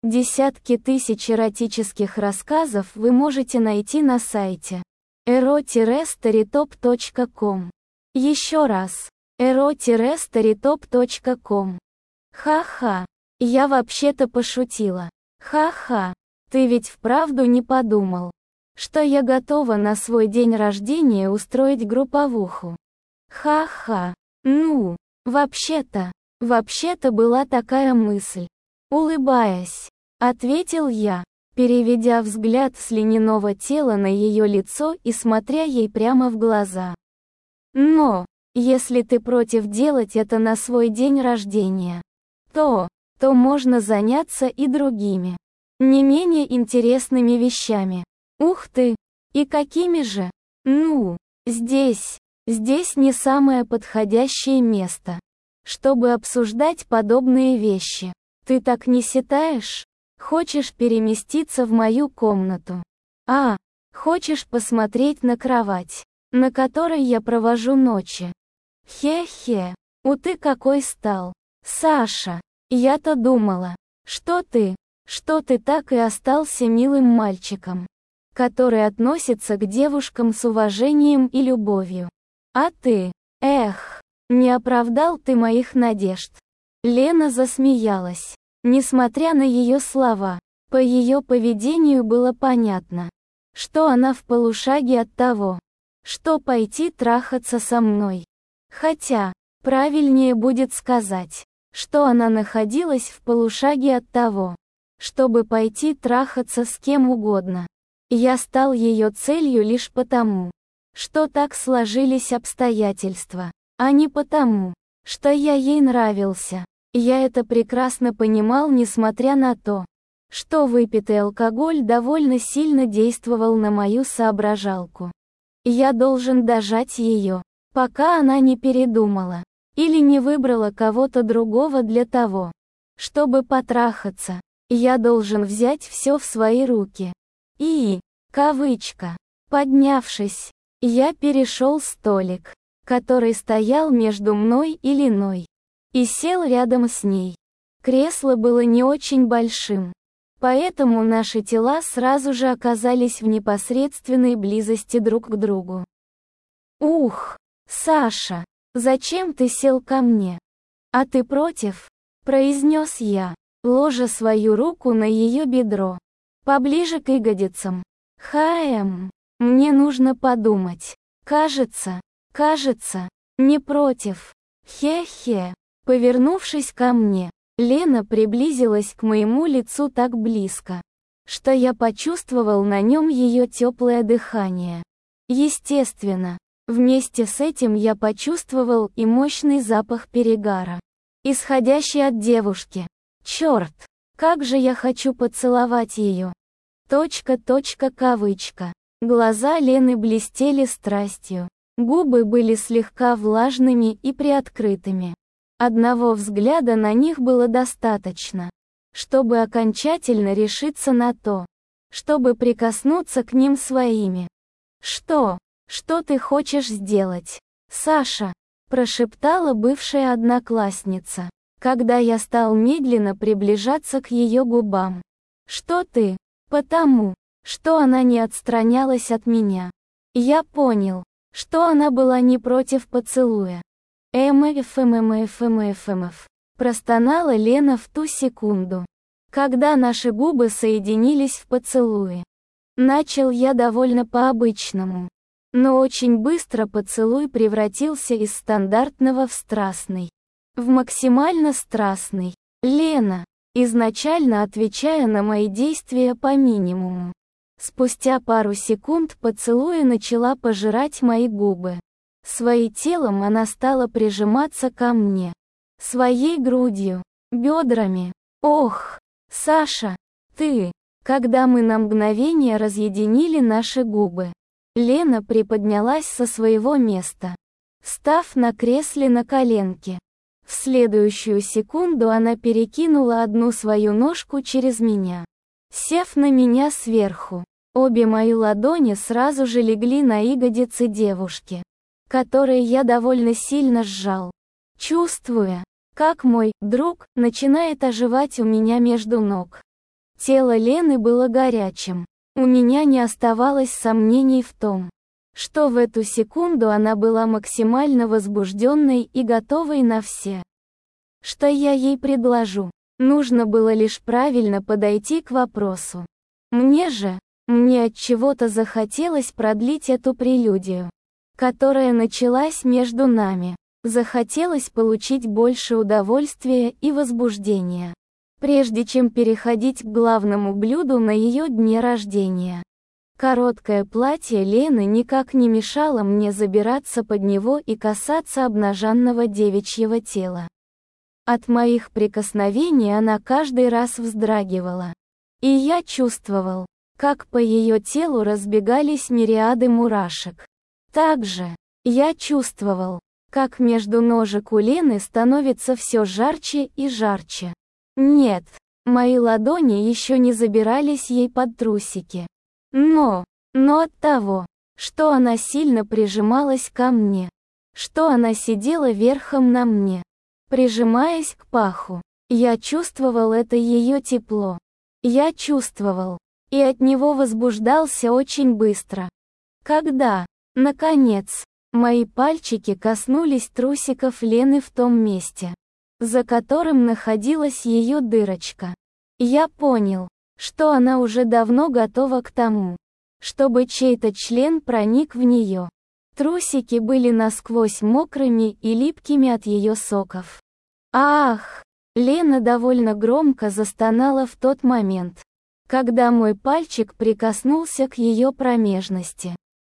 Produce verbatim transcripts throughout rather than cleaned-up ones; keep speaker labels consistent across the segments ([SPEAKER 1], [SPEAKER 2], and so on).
[SPEAKER 1] Десятки тысяч эротических рассказов вы можете найти на сайте эро стоrytop точка ком. Еще раз. эро стоrytop точка ком. Ха-ха. Я вообще-то пошутила. Ха-ха. Ты ведь вправду не подумал, что я готова на свой день рождения устроить групповуху? Ха-ха. Ну, вообще-то, вообще-то была такая мысль. Улыбаясь, ответил я, переведя взгляд с льняного тела на ее лицо и смотря ей прямо в глаза. Но, если ты против делать это на свой день рождения, то, то можно заняться и другими, не менее интересными вещами. Ух ты! И какими же? Ну, здесь, здесь не самое подходящее место, чтобы обсуждать подобные вещи. Ты так не считаешь? Хочешь переместиться в мою комнату? А, хочешь посмотреть на кровать, на которой я провожу ночи? Хе-хе, у ты какой стал, Саша. Я-то думала, что ты, что ты так и остался милым мальчиком, который относится к девушкам с уважением и любовью. А ты, эх, не оправдал ты моих надежд. Лена засмеялась. Несмотря на ее слова, по ее поведению было понятно, что она в полушаге от того, что пойти трахаться со мной. Хотя, правильнее будет сказать, что она находилась в полушаге от того, чтобы пойти трахаться с кем угодно. Я стал ее целью лишь потому, что так сложились обстоятельства, а не потому, что я ей нравился. Я это прекрасно понимал, несмотря на то, что выпитый алкоголь довольно сильно действовал на мою соображалку. Я должен дожать ее, пока она не передумала, или не выбрала кого-то другого для того, чтобы потрахаться. Я должен взять все в свои руки. И, кавычка, поднявшись, я перешел столик, который стоял между мной и Леной, и сел рядом с ней. Кресло было не очень большим, поэтому наши тела сразу же оказались в непосредственной близости друг к другу. «Ух, Саша, зачем ты сел ко мне? А ты против?» – произнес я, ложа свою руку на ее бедро, поближе к ягодицам. «Хаэм, мне нужно подумать. Кажется, кажется, не против. Хе-хе». Повернувшись ко мне, Лена приблизилась к моему лицу так близко, что я почувствовал на нем ее теплое дыхание. Естественно, вместе с этим я почувствовал и мощный запах перегара, исходящий от девушки. Черт, как же я хочу поцеловать ее. Точка, точка, кавычка. Глаза Лены блестели страстью, губы были слегка влажными и приоткрытыми. Одного взгляда на них было достаточно, чтобы окончательно решиться на то, чтобы прикоснуться к ним своими. «Что? Что ты хочешь сделать, Саша?» – прошептала бывшая одноклассница, когда я стал медленно приближаться к ее губам. «Что ты?» Потому, что она не отстранялась от меня. Я понял, что она была не против поцелуя. «МФМФМФМФ», простонала Лена в ту секунду, когда наши губы соединились в поцелуе. Начал я довольно по-обычному, но очень быстро поцелуй превратился из стандартного в страстный. В максимально страстный. Лена, изначально отвечая на мои действия по минимуму. Спустя пару секунд поцелуя начала пожирать мои губы. Своим телом она стала прижиматься ко мне. Своей грудью, бедрами. Ох, Саша, ты, когда мы на мгновение разъединили наши губы. Лена приподнялась со своего места, встав на кресле на коленки. В следующую секунду она перекинула одну свою ножку через меня, сев на меня сверху. Обе мои ладони сразу же легли на ягодицы девушки, которые я довольно сильно сжал, чувствуя, как мой друг начинает оживать у меня между ног. Тело Лены было горячим. У меня не оставалось сомнений в том, что в эту секунду она была максимально возбужденной и готовой на все, что я ей предложу. Нужно было лишь правильно подойти к вопросу. Мне же, мне от чего-то захотелось продлить эту прелюдию, которая началась между нами. Захотелось получить больше удовольствия и возбуждения, прежде чем переходить к главному блюду на ее дне рождения. Короткое платье Лены никак не мешало мне забираться под него и касаться обнаженного девичьего тела. От моих прикосновений она каждый раз вздрагивала. И я чувствовал, как по ее телу разбегались мириады мурашек. Также, я чувствовал, как между ножек у Лены становится все жарче и жарче. Нет, мои ладони еще не забирались ей под трусики. Но, но от того, что она сильно прижималась ко мне, что она сидела верхом на мне, прижимаясь к паху, я чувствовал это ее тепло. Я чувствовал, и от него возбуждался очень быстро. Когда, наконец, мои пальчики коснулись трусиков Лены в том месте, за которым находилась ее дырочка, я понял, что она уже давно готова к тому, чтобы чей-то член проник в нее. Трусики были насквозь мокрыми и липкими от ее соков. Ах! Лена довольно громко застонала в тот момент, когда мой пальчик прикоснулся к ее промежности.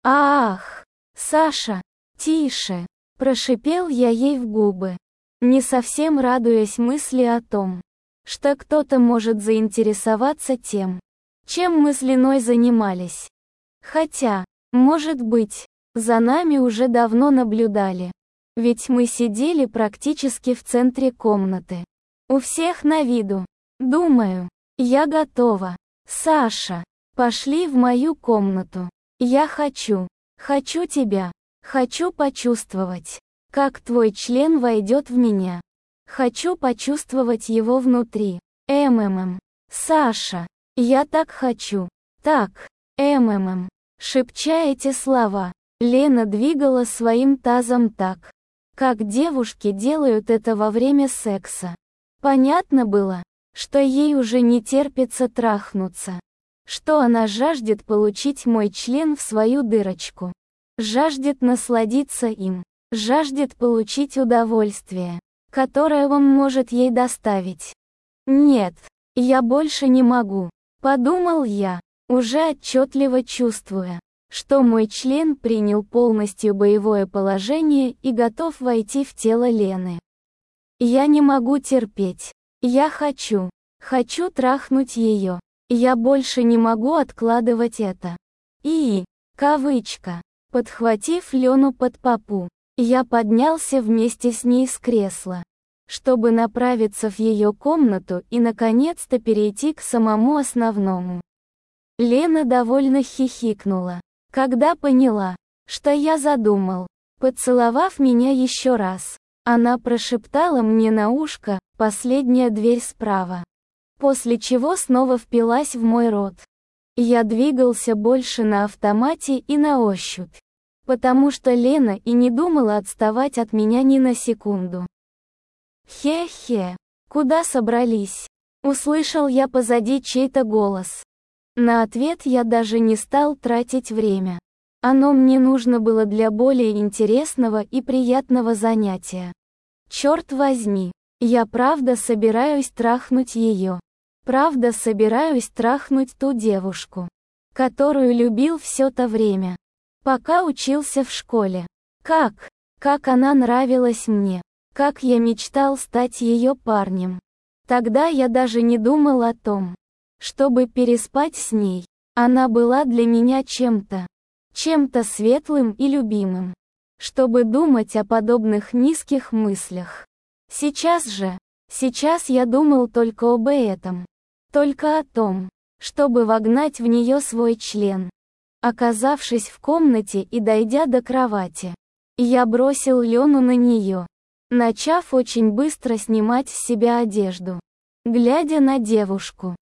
[SPEAKER 1] Ах! Саша! Тише! Прошипел я ей в губы, не совсем радуясь мысли о том, что кто-то может заинтересоваться тем, чем мы с Леной занимались. Хотя, может быть, за нами уже давно наблюдали. Ведь мы сидели практически в центре комнаты. У всех на виду. Думаю, я готова. Саша, пошли в мою комнату. Я хочу, хочу тебя. Хочу почувствовать, как твой член войдет в меня. Хочу почувствовать его внутри. МММ. Саша, я так хочу. Так, МММ. Шепча эти слова, Лена двигала своим тазом так, как девушки делают это во время секса. Понятно было, что ей уже не терпится трахнуться, что она жаждет получить мой член в свою дырочку, жаждет насладиться им, жаждет получить удовольствие, которое он может ей доставить. Нет, я больше не могу, подумал я, уже отчетливо чувствуя, что мой член принял полностью боевое положение и готов войти в тело Лены. Я не могу терпеть. Я хочу. Хочу трахнуть ее. Я больше не могу откладывать это. И, кавычка, подхватив Лену под попу, я поднялся вместе с ней с кресла, чтобы направиться в ее комнату и наконец-то перейти к самому основному. Лена довольно хихикнула, когда поняла, что я задумал. Поцеловав меня еще раз, она прошептала мне на ушко: «Последняя дверь справа», после чего снова впилась в мой рот. Я двигался больше на автомате и на ощупь, потому что Лена и не думала отставать от меня ни на секунду. «Хе-хе, куда собрались?» — услышал я позади чей-то голос. На ответ я даже не стал тратить время. Оно мне нужно было для более интересного и приятного занятия. Черт возьми, я правда собираюсь трахнуть ее. Правда собираюсь трахнуть ту девушку, которую любил все то время, пока учился в школе. Как, как она нравилась мне, как я мечтал стать ее парнем. Тогда я даже не думал о том, чтобы переспать с ней. Она была для меня чем-то, чем-то светлым и любимым, чтобы думать о подобных низких мыслях. Сейчас же, сейчас я думал только об этом. Только о том, чтобы вогнать в нее свой член. Оказавшись в комнате и дойдя до кровати, я бросил Лену на нее, начав очень быстро снимать с себя одежду. Глядя на девушку,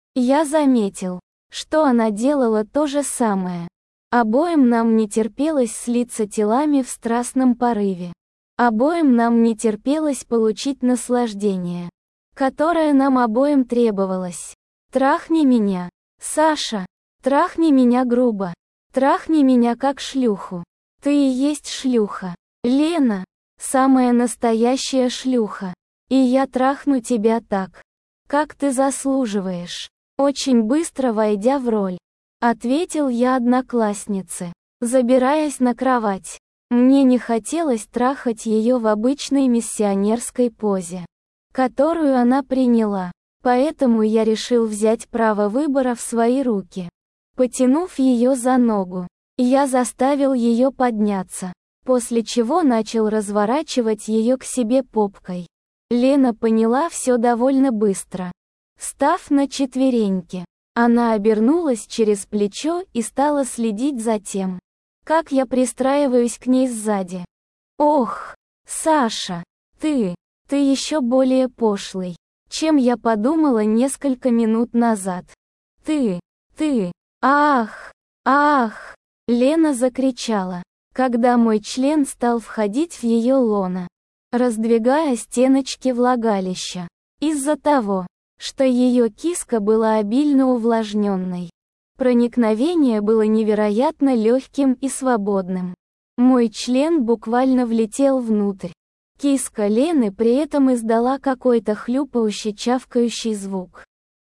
[SPEAKER 1] Я заметил, что она делала то же самое. Обоим нам не терпелось слиться телами в страстном порыве. Обоим нам не терпелось получить наслаждение, которое нам обоим требовалось. Трахни меня, Саша, трахни меня грубо, трахни меня как шлюху. Ты и есть шлюха, Лена, самая настоящая шлюха. И я трахну тебя так, как ты заслуживаешь. Очень быстро войдя в роль, ответил я однокласснице, забираясь на кровать. Мне не хотелось трахать ее в обычной миссионерской позе, которую она приняла, поэтому я решил взять право выбора в свои руки. Потянув ее за ногу, я заставил ее подняться, после чего начал разворачивать ее к себе попкой. Лена поняла все довольно быстро. Став на четвереньки, она обернулась через плечо и стала следить за тем, как я пристраиваюсь к ней сзади. Ох, Саша, ты, ты еще более пошлый, чем я подумала несколько минут назад. Ты, ты, ах, ах, Лена закричала, когда мой член стал входить в ее лоно, раздвигая стеночки влагалища, из-за того, что ее киска была обильно увлажненной. Проникновение было невероятно легким и свободным. Мой член буквально влетел внутрь. Киска Лены при этом издала какой-то хлюпающий чавкающий звук.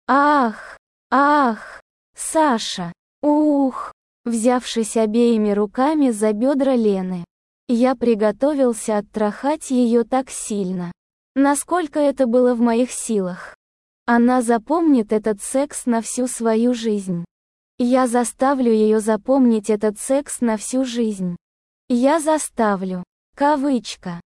[SPEAKER 1] Ах! Ах! Саша! Ух! Взявшись обеими руками за бедра Лены, я приготовился оттрахать ее так сильно, насколько это было в моих силах. Она запомнит этот секс на всю свою жизнь. Я заставлю ее запомнить этот секс на всю жизнь. Я заставлю. Кавычка.